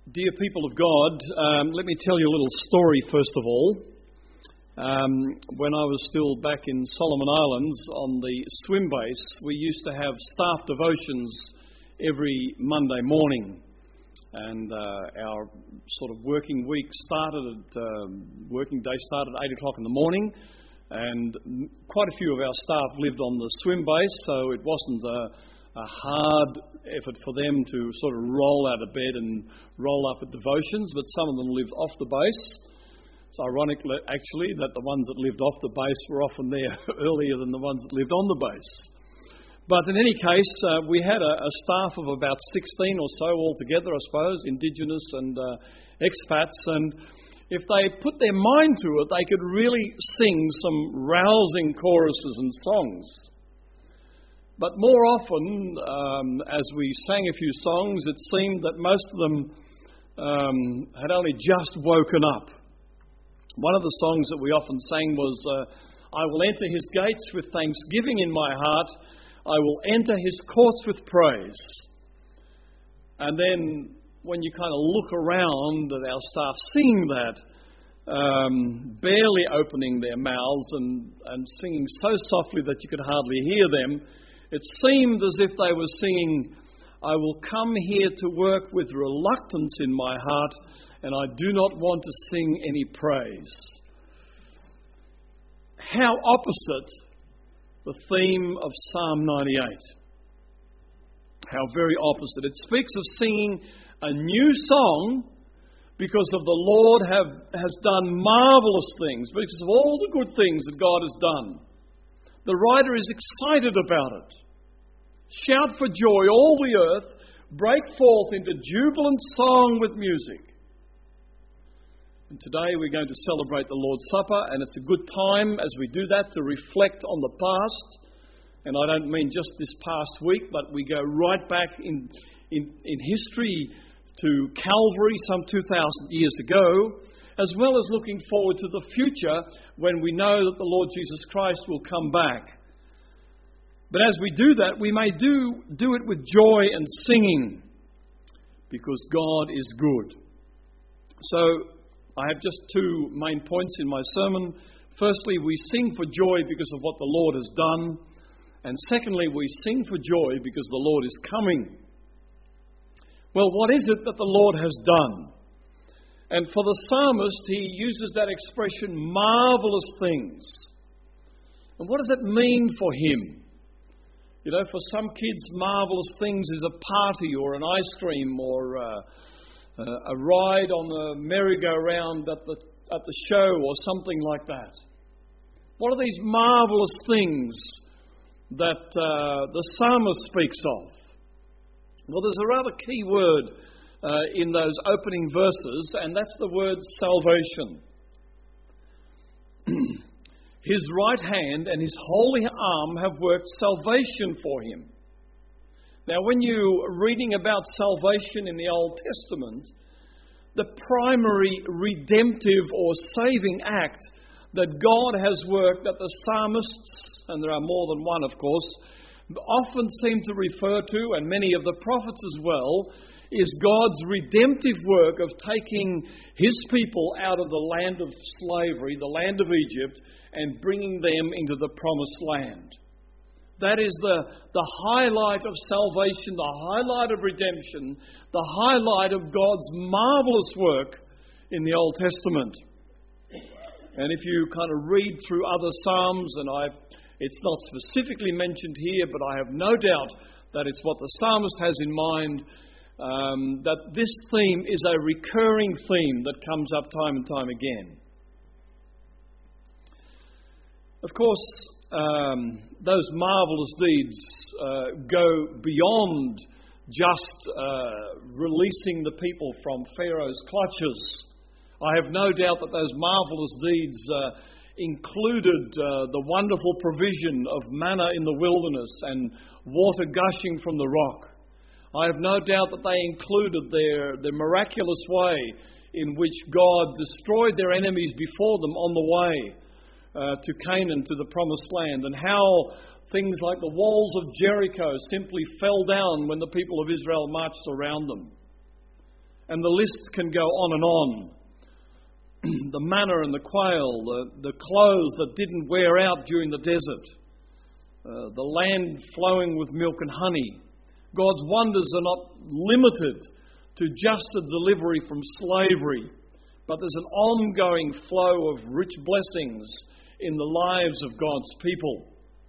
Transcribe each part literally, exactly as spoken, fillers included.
Dear people of God, um, let me tell you a little story first of all. Um, when I was still back in Solomon Islands on the swim base, we used to have staff devotions every Monday morning. And uh, our sort of working week started at, um, working day started at eight o'clock in the morning. And quite a few of our staff lived on the swim base, so it wasn't a, a hard effort for them to sort of roll out of bed and roll up at devotions, but some of them lived off the base. It's ironic, actually, that the ones that lived off the base were often there earlier than the ones that lived on the base. But in any case, uh, we had a, a staff of about sixteen or so altogether, I suppose, Indigenous and uh, expats, and if they put their mind to it, they could really sing some rousing choruses and songs. But more often, um, as we sang a few songs, it seemed that most of them um, had only just woken up. One of the songs that we often sang was, uh, I will enter his gates with thanksgiving in my heart. I will enter his courts with praise. And then when you kind of look around at our staff singing that, um, barely opening their mouths and, and singing so softly that you could hardly hear them, it seemed as if they were singing, I will come here to work with reluctance in my heart, and I do not want to sing any praise. How opposite the theme of Psalm ninety-eight. How very opposite. It speaks of singing a new song because of the Lord have, has done marvelous things, because of all the good things that God has done. The writer is excited about it. Shout for joy, all the earth, break forth into jubilant song with music. And today we're going to celebrate the Lord's Supper, and it's a good time as we do that to reflect on the past. And I don't mean just this past week, but we go right back in, in, in history to Calvary some two thousand years ago, as well as looking forward to the future when we know that the Lord Jesus Christ will come back. But as we do that, we may do, do it with joy and singing, because God is good. So I have just two main points in my sermon. Firstly, we sing for joy because of what the Lord has done. And secondly, we sing for joy because the Lord is coming. Well, what is it that the Lord has done? And for the psalmist, he uses that expression, marvelous things. And what does it mean for him? You know, for some kids, marvelous things is a party or an ice cream or uh, uh, a ride on the merry-go-round at the, at the show or something like that. What are these marvelous things that uh, the psalmist speaks of? Well, there's a rather key word uh, in those opening verses, and that's the word salvation. His right hand and his holy arm have worked salvation for him. Now, when you're reading about salvation in the Old Testament, the primary redemptive or saving act that God has worked, that the psalmists, and there are more than one, of course, often seem to refer to, and many of the prophets as well, is God's redemptive work of taking his people out of the land of slavery, the land of Egypt, and bringing them into the promised land. That is the, the highlight of salvation, the highlight of redemption, the highlight of God's marvelous work in the Old Testament. And if you kind of read through other Psalms, and I've, it's not specifically mentioned here, but I have no doubt that it's what the psalmist has in mind, um, that this theme is a recurring theme that comes up time and time again. Of course, um, those marvelous deeds uh, go beyond just uh, releasing the people from Pharaoh's clutches. I have no doubt that those marvelous deeds uh, included uh, the wonderful provision of manna in the wilderness and water gushing from the rock. I have no doubt that they included their, their miraculous way in which God destroyed their enemies before them on the way uh, to Canaan, to the promised land, and how things like the walls of Jericho simply fell down when the people of Israel marched around them. And the list can go on and on. The manna and the quail, the, the clothes that didn't wear out during the desert, uh, the land flowing with milk and honey. God's wonders are not limited to just a delivery from slavery, but there's an ongoing flow of rich blessings in the lives of God's people.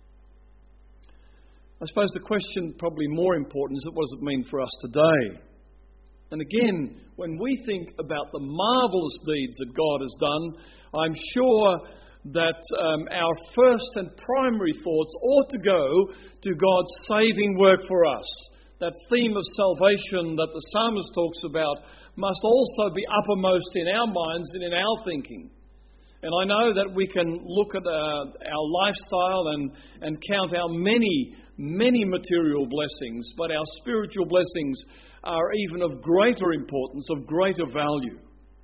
I suppose the question probably more important is, what does it mean for us today? And again, when we think about the marvellous deeds that God has done, I'm sure that um, our first and primary thoughts ought to go to God's saving work for us. That theme of salvation that the psalmist talks about must also be uppermost in our minds and in our thinking. And I know that we can look at uh, our lifestyle and, and count our many, many material blessings, but our spiritual blessings are even of greater importance, of greater value.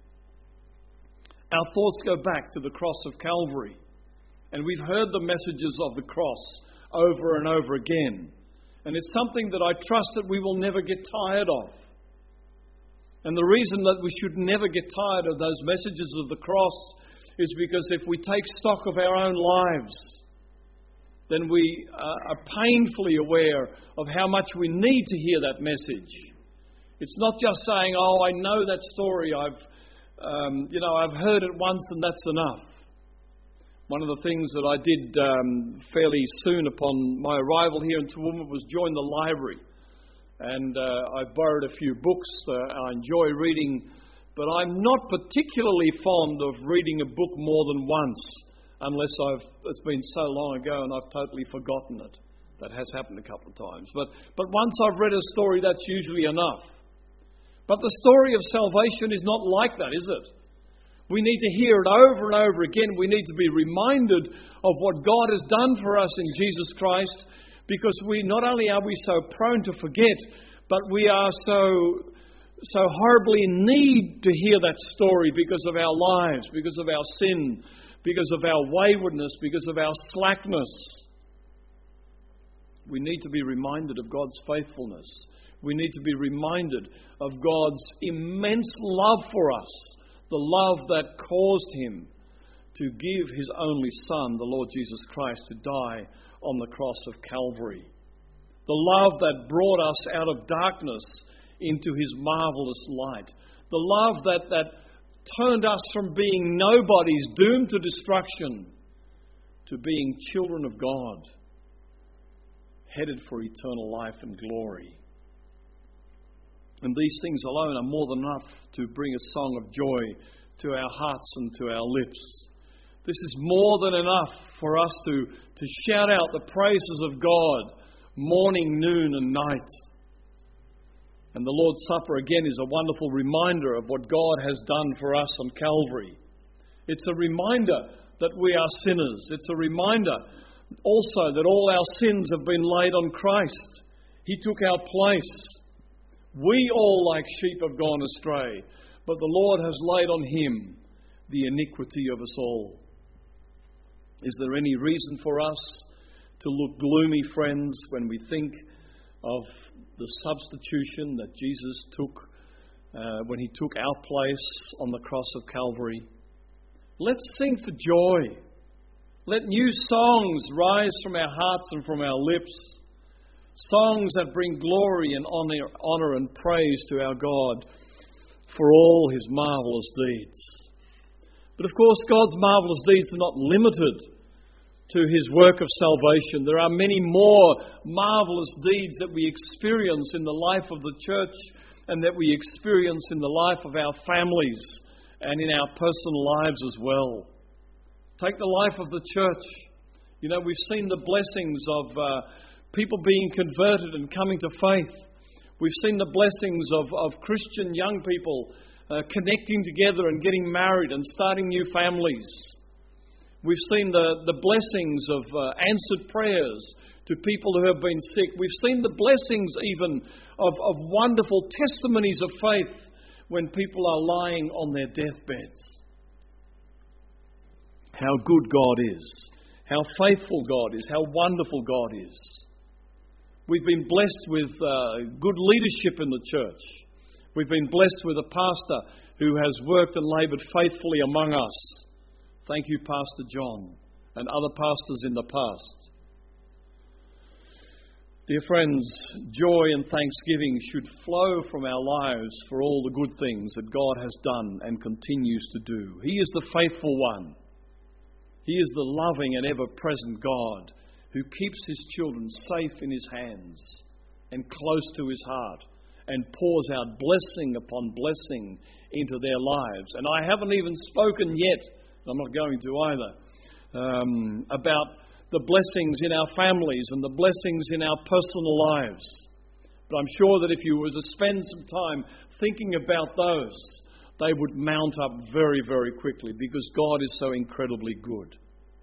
Our thoughts go back to the cross of Calvary, and we've heard the messages of the cross over and over again. And it's something that I trust that we will never get tired of. And the reason that we should never get tired of those messages of the cross is because if we take stock of our own lives, then we are painfully aware of how much we need to hear that message. It's not just saying, oh, I know that story, I've, um, you know, I've heard it once and that's enough. One of the things that I did um, fairly soon upon my arrival here in Toowoomba was join the library. And uh, I borrowed a few books. Uh, I enjoy reading, but I'm not particularly fond of reading a book more than once, unless I've, it's been so long ago and I've totally forgotten it. That has happened a couple of times. But, but once I've read a story, that's usually enough. But the story of salvation is not like that, is it? We need to hear it over and over again. We need to be reminded of what God has done for us in Jesus Christ, because we not only are we so prone to forget, but we are so so horribly in need to hear that story because of our lives, because of our sin, because of our waywardness, because of our slackness. We need to be reminded of God's faithfulness. We need to be reminded of God's immense love for us. The love that caused him to give his only Son, the Lord Jesus Christ, to die on the cross of Calvary. The love that brought us out of darkness into his marvellous light. The love that, that turned us from being nobodies doomed to destruction to being children of God, headed for eternal life and glory. And these things alone are more than enough to bring a song of joy to our hearts and to our lips. This is more than enough for us to, to shout out the praises of God morning, noon and night. And the Lord's Supper again is a wonderful reminder of what God has done for us on Calvary. It's a reminder that we are sinners. It's a reminder also that all our sins have been laid on Christ. He took our place. We all like sheep have gone astray, but the Lord has laid on him the iniquity of us all. Is there any reason for us to look gloomy, friends, when we think of the substitution that Jesus took uh, when he took our place on the cross of Calvary? Let's sing for joy. Let new songs rise from our hearts and from our lips. Songs that bring glory and honor, honor and praise to our God for all his marvellous deeds. But of course, God's marvellous deeds are not limited to his work of salvation. There are many more marvellous deeds that we experience in the life of the church and that we experience in the life of our families and in our personal lives as well. Take the life of the church. You know, we've seen the blessings of uh, people being converted and coming to faith. We've seen the blessings of, of Christian young people uh, connecting together and getting married and starting new families. We've seen the, the blessings of uh, answered prayers to people who have been sick. We've seen the blessings even of, of wonderful testimonies of faith when people are lying on their deathbeds. How good God is. How faithful God is. How wonderful God is. We've been blessed with uh, good leadership in the church. We've been blessed with a pastor who has worked and laboured faithfully among us. Thank you, Pastor John, and other pastors in the past. Dear friends, joy and thanksgiving should flow from our lives for all the good things that God has done and continues to do. He is the faithful one. He is the loving and ever-present God who keeps His children safe in His hands and close to His heart and pours out blessing upon blessing into their lives. And I haven't even spoken yet, I'm not going to either, um, about the blessings in our families and the blessings in our personal lives. But I'm sure that if you were to spend some time thinking about those, they would mount up very, very quickly because God is so incredibly good.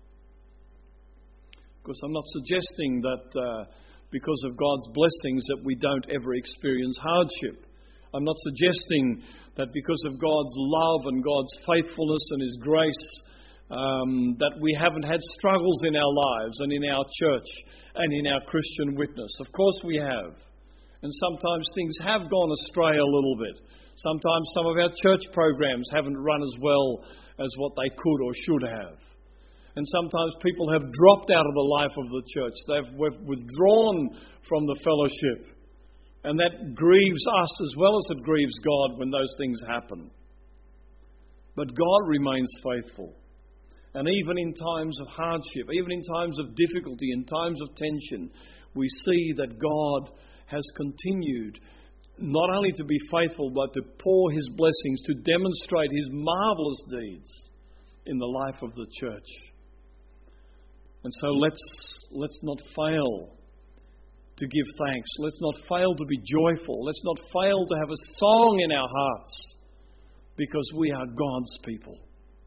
Of course, I'm not suggesting that uh, because of God's blessings that we don't ever experience hardship. I'm not suggesting that because of God's love and God's faithfulness and His grace Um, that we haven't had struggles in our lives and in our church and in our Christian witness. Of course we have. And sometimes things have gone astray a little bit. Sometimes some of our church programs haven't run as well as what they could or should have. And sometimes people have dropped out of the life of the church. They've withdrawn from the fellowship. And that grieves us as well as it grieves God when those things happen. But God remains faithful. And even in times of hardship, even in times of difficulty, in times of tension, we see that God has continued not only to be faithful, but to pour His blessings, to demonstrate His marvellous deeds in the life of the church. And so let's, let's not fail to give thanks. Let's not fail to be joyful. Let's not fail to have a song in our hearts, because we are God's people.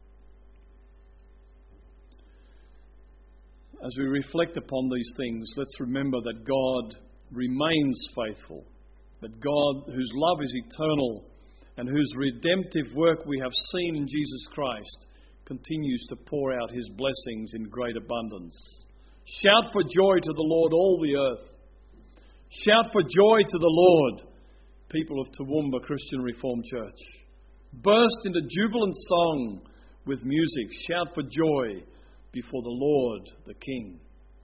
As we reflect upon these things, let's remember that God remains faithful, that God, whose love is eternal and whose redemptive work we have seen in Jesus Christ, continues to pour out His blessings in great abundance. Shout for joy to the Lord, all the earth. Shout for joy to the Lord, people of Toowoomba Christian Reformed Church. Burst into jubilant song with music. Shout for joy before the Lord, the King.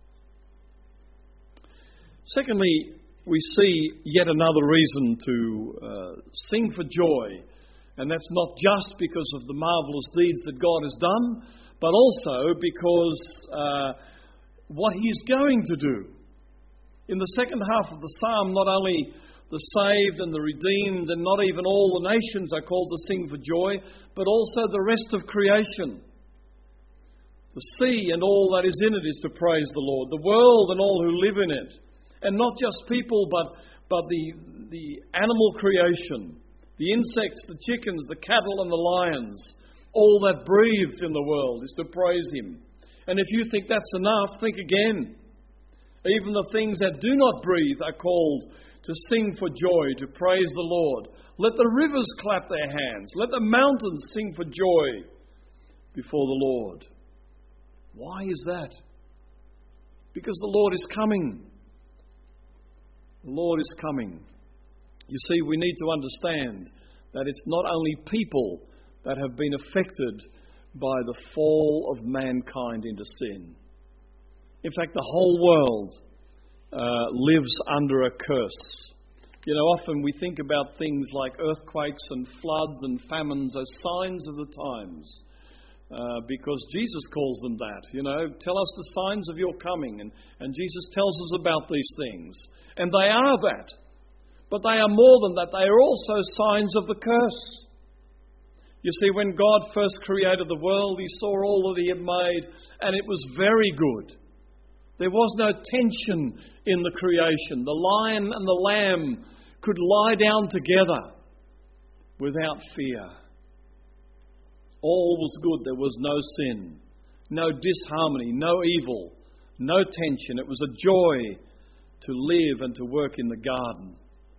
Secondly, we see yet another reason to uh, sing for joy. And that's not just because of the marvellous deeds that God has done, but also because uh, what He is going to do. In the second half of the psalm, not only the saved and the redeemed and not even all the nations are called to sing for joy, but also the rest of creation. The sea and all that is in it is to praise the Lord. The world and all who live in it. And not just people, but, but the, the animal creation. The insects, the chickens, the cattle and the lions. All that breathes in the world is to praise Him. And if you think that's enough, think again. Even the things that do not breathe are called to sing for joy, to praise the Lord. Let the rivers clap their hands. Let the mountains sing for joy before the Lord. Why is that? Because the Lord is coming. The Lord is coming. You see, we need to understand that it's not only people that have been affected by the fall of mankind into sin. In fact, the whole world uh, lives under a curse. You know, often we think about things like earthquakes and floods and famines as signs of the times. Uh, because Jesus calls them that. You know, tell us the signs of your coming. And, and Jesus tells us about these things. And they are that. But they are more than that. They are also signs of the curse. You see, when God first created the world, He saw all that He had made, and it was very good. There was no tension in the creation. The lion and the lamb could lie down together without fear. All was good. There was no sin, no disharmony, no evil, no tension. It was a joy to live and to work in the garden.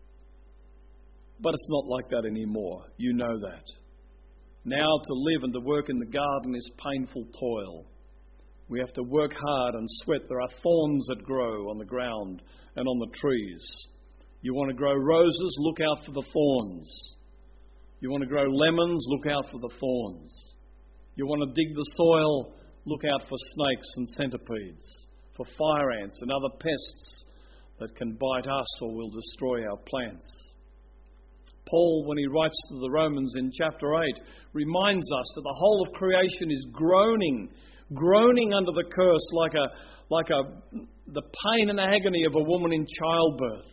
But it's not like that anymore. You know that. Now to live and to work in the garden is painful toil. We have to work hard and sweat. There are thorns that grow on the ground and on the trees. You want to grow roses? Look out for the thorns. You want to grow lemons? Look out for the thorns. You want to dig the soil? Look out for snakes and centipedes, for fire ants and other pests that can bite us or will destroy our plants. Paul, when he writes to the Romans in chapter eight, reminds us that the whole of creation is groaning, groaning under the curse like a like a the pain and agony of a woman in childbirth.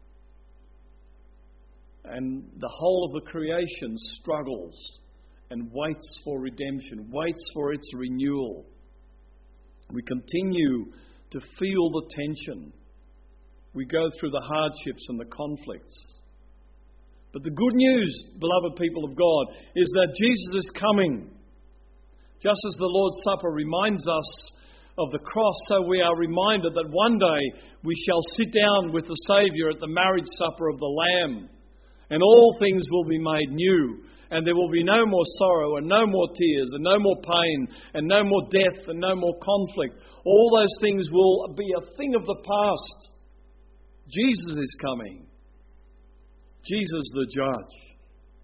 And the whole of the creation struggles and waits for redemption, waits for its renewal. We continue to feel the tension. We go through the hardships and the conflicts. But the good news, beloved people of God, is that Jesus is coming. Just as the Lord's Supper reminds us of the cross, so we are reminded that one day we shall sit down with the Saviour at the marriage supper of the Lamb, and all things will be made new, and there will be no more sorrow and no more tears and no more pain and no more death and no more conflict. All those things will be a thing of the past. Jesus is coming. Jesus the judge.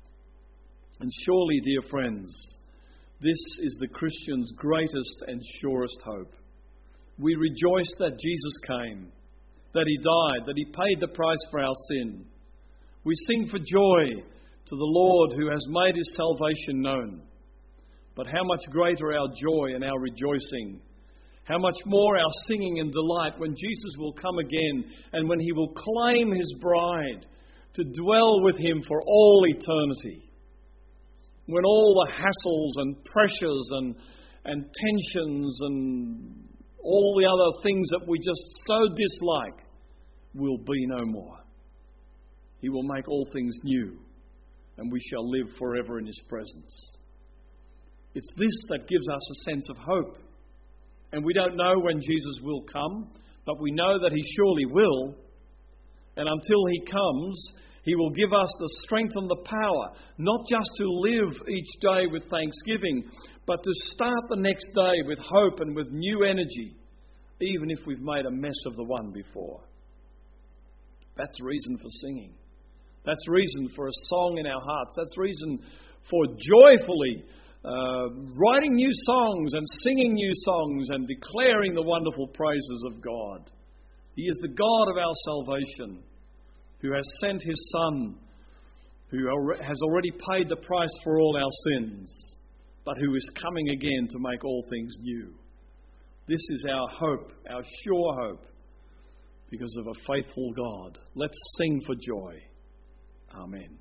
And surely, dear friends, this is the Christian's greatest and surest hope. We rejoice that Jesus came, that He died, that He paid the price for our sin. We sing for joy to the Lord who has made His salvation known. But how much greater our joy and our rejoicing, how much more our singing and delight when Jesus will come again and when He will claim His bride to dwell with Him for all eternity. When all the hassles and pressures and, and tensions and all the other things that we just so dislike will be no more. He will make all things new, and we shall live forever in His presence. It's this that gives us a sense of hope. And we don't know when Jesus will come, but we know that He surely will. And until He comes, He will give us the strength and the power, not just to live each day with thanksgiving, but to start the next day with hope and with new energy, even if we've made a mess of the one before. That's reason for singing. That's reason for a song in our hearts. That's reason for joyfully uh, writing new songs and singing new songs and declaring the wonderful praises of God. He is the God of our salvation, who has sent His Son, who has already paid the price for all our sins, but who is coming again to make all things new. This is our hope, our sure hope, because of a faithful God. Let's sing for joy. Amen.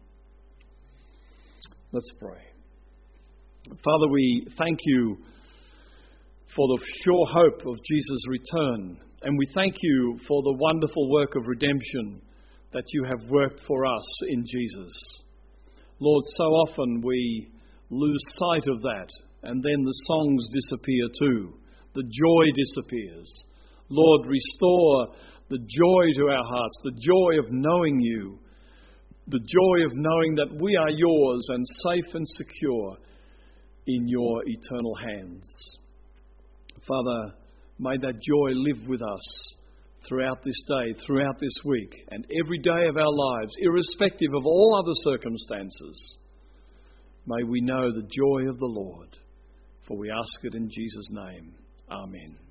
Let's pray. Father, we thank You for the sure hope of Jesus' return, and we thank You for the wonderful work of redemption that You have worked for us in Jesus. Lord, so often we lose sight of that, and then the songs disappear too. The joy disappears. Lord, restore the joy to our hearts, the joy of knowing You, the joy of knowing that we are Yours and safe and secure in Your eternal hands. Father, may that joy live with us throughout this day, throughout this week, and every day of our lives, irrespective of all other circumstances. May we know the joy of the Lord, for we ask it in Jesus' name. Amen.